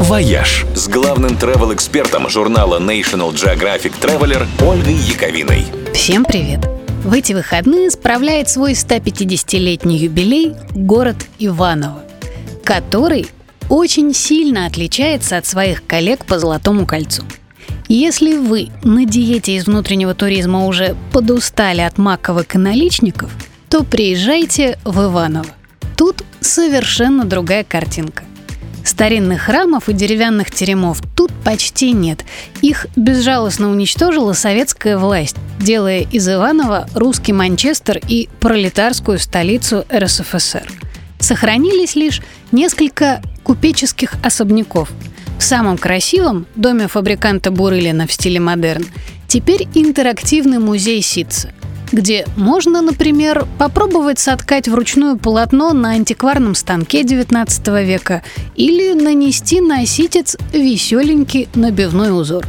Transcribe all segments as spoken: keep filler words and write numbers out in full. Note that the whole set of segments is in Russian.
«Вояж» с главным travel-экспертом журнала National Geographic Traveler Ольгой Яковиной. Всем привет! В эти выходные справляет свой сто пятидесятилетний юбилей город Иваново, который очень сильно отличается от своих коллег по Золотому кольцу. Если вы на диете из внутреннего туризма уже подустали от маковок и наличников, то приезжайте в Иваново. Тут совершенно другая картинка. Старинных храмов и деревянных теремов тут почти нет. Их безжалостно уничтожила советская власть, делая из Иванова русский Манчестер и пролетарскую столицу эр эс эф эс эр. Сохранились лишь несколько купеческих особняков. В самом красивом доме фабриканта Бурылина в стиле модерн теперь интерактивный музей ситца, где можно, например, попробовать соткать вручную полотно на антикварном станке девятнадцатого века или нанести на ситец веселенький набивной узор.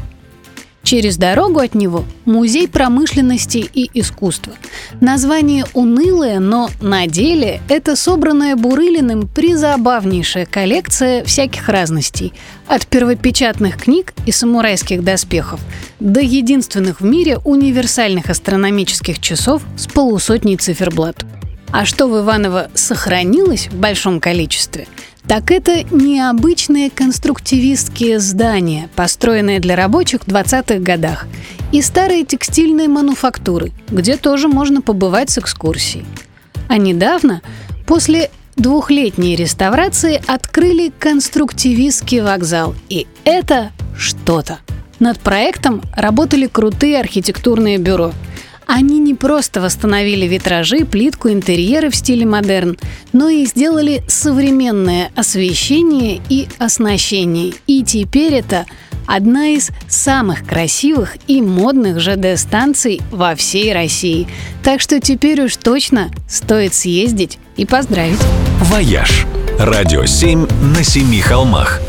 Через дорогу от него музей промышленности и искусства. Название унылое, но на деле это собранная Бурылиным призабавнейшая коллекция всяких разностей. От первопечатных книг и самурайских доспехов до единственных в мире универсальных астрономических часов с полусотней циферблат. А что в Иваново сохранилось в большом количестве, так это необычные конструктивистские здания, построенные для рабочих в двадцатых годах, и старые текстильные мануфактуры, где тоже можно побывать с экскурсией. А недавно, после двухлетней реставрации, открыли конструктивистский вокзал, и это что-то. Над проектом работали крутые архитектурные бюро. Они не просто восстановили витражи, плитку, интерьеры в стиле модерн, но и сделали современное освещение и оснащение. И теперь это одна из самых красивых и модных жэ дэ-станций во всей России. Так что теперь уж точно стоит съездить и поздравить. «Вояж» – радио семь на семи холмах.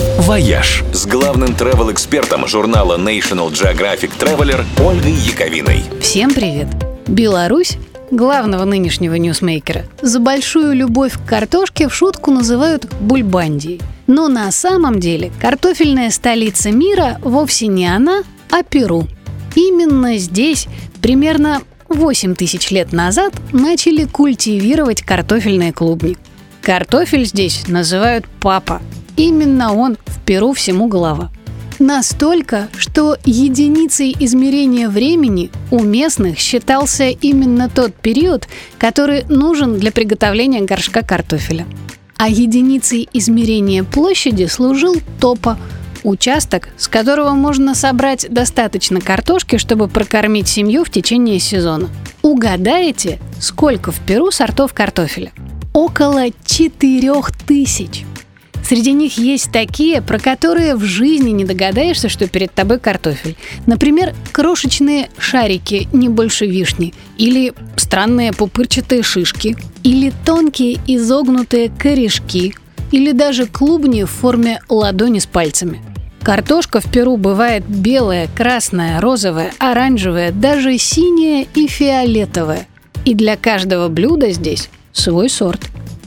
«Вояж» с главным travel-экспертом журнала National Geographic Traveler Ольгой Яковиной. Всем привет! Беларусь, главного нынешнего ньюсмейкера, за большую любовь к картошке в шутку называют Бульбандией. Но на самом деле картофельная столица мира вовсе не она, а Перу. Именно здесь примерно восемь тысяч лет назад начали культивировать картофельные клубни. Картофель здесь называют папа. Именно он в Перу всему голова. Настолько, что единицей измерения времени у местных считался именно тот период, который нужен для приготовления горшка картофеля. А единицей измерения площади служил топа – участок, с которого можно собрать достаточно картошки, чтобы прокормить семью в течение сезона. Угадаете, сколько в Перу сортов картофеля? Около четырех тысяч. Среди них есть такие, про которые в жизни не догадаешься, что перед тобой картофель. Например, крошечные шарики не больше вишни, или странные пупырчатые шишки, или тонкие изогнутые корешки, или даже клубни в форме ладони с пальцами. Картошка в Перу бывает белая, красная, розовая, оранжевая, даже синяя и фиолетовая. И для каждого блюда здесь свой сорт.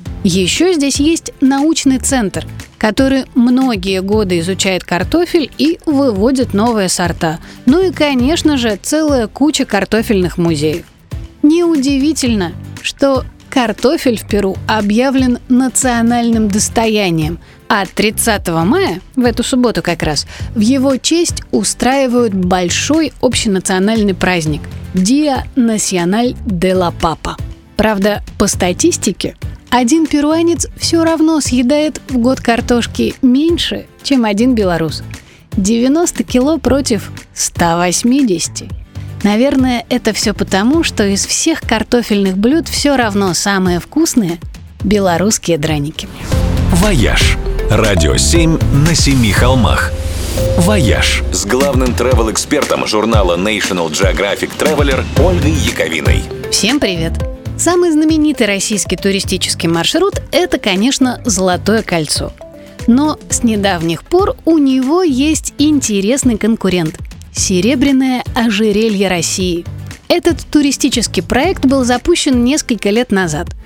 Еще здесь есть научный центр, который многие годы изучает картофель и выводит новые сорта. Ну и, конечно же, целая куча картофельных музеев. Неудивительно, что картофель в Перу объявлен национальным достоянием, а тридцатого мая, в эту субботу как раз, в его честь устраивают большой общенациональный праздник – Día Nacional de la Papa. Правда, по статистике, один перуанец все равно съедает в год картошки меньше, чем один белорус. девяносто кило против ста восьмидесяти. Наверное, это все потому, что из всех картофельных блюд все равно самые вкусные – белорусские драники. «Вояж» – радио семь на семи холмах. «Вояж» с главным travel-экспертом журнала National Geographic Traveler Ольгой Яковиной. Всем привет! Самый знаменитый российский туристический маршрут – это, конечно, Золотое кольцо. Но с недавних пор у него есть интересный конкурент – Серебряное ожерелье России. Этот туристический проект был запущен несколько лет назад.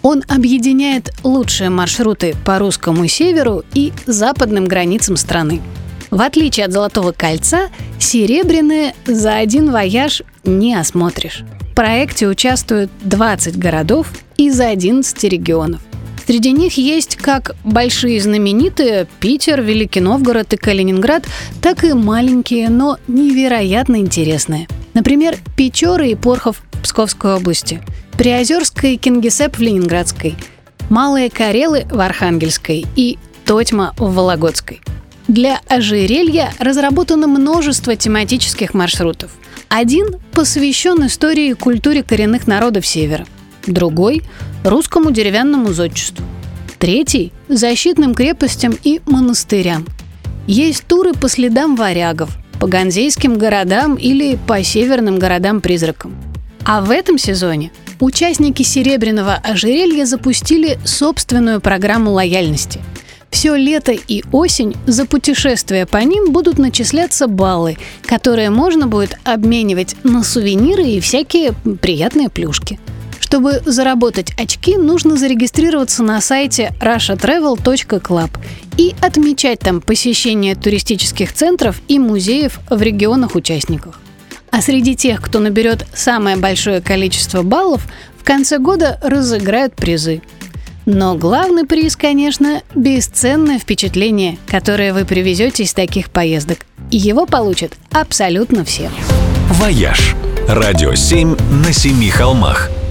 Он объединяет лучшие маршруты по русскому северу и западным границам страны. В отличие от Золотого кольца, Серебряное за один вояж не осмотришь. В проекте участвуют двадцать городов из одиннадцати регионов. Среди них есть как большие знаменитые Питер, Великий Новгород и Калининград, так и маленькие, но невероятно интересные. Например, Печоры и Порхов в Псковской области, Приозерская и Кингисепп в Ленинградской, Малые Карелы в Архангельской и Тотьма в Вологодской. Для ожерелья разработано множество тематических маршрутов. Один посвящен истории и культуре коренных народов Севера, другой – русскому деревянному зодчеству, третий – защитным крепостям и монастырям. Есть туры по следам варягов, по ганзейским городам или по северным городам-призракам. А в этом сезоне участники Серебряного ожерелья запустили собственную программу лояльности. Все лето и осень за путешествия по ним будут начисляться баллы, которые можно будет обменивать на сувениры и всякие приятные плюшки. Чтобы заработать очки, нужно зарегистрироваться на сайте раша трэвел точка клаб и отмечать там посещение туристических центров и музеев в регионах-участниках. А среди тех, кто наберет самое большое количество баллов, в конце года разыграют призы. Но главный приз, конечно, бесценное впечатление, которое вы привезете из таких поездок. И его получат абсолютно все. «Вояж» – радио семь на семи холмах.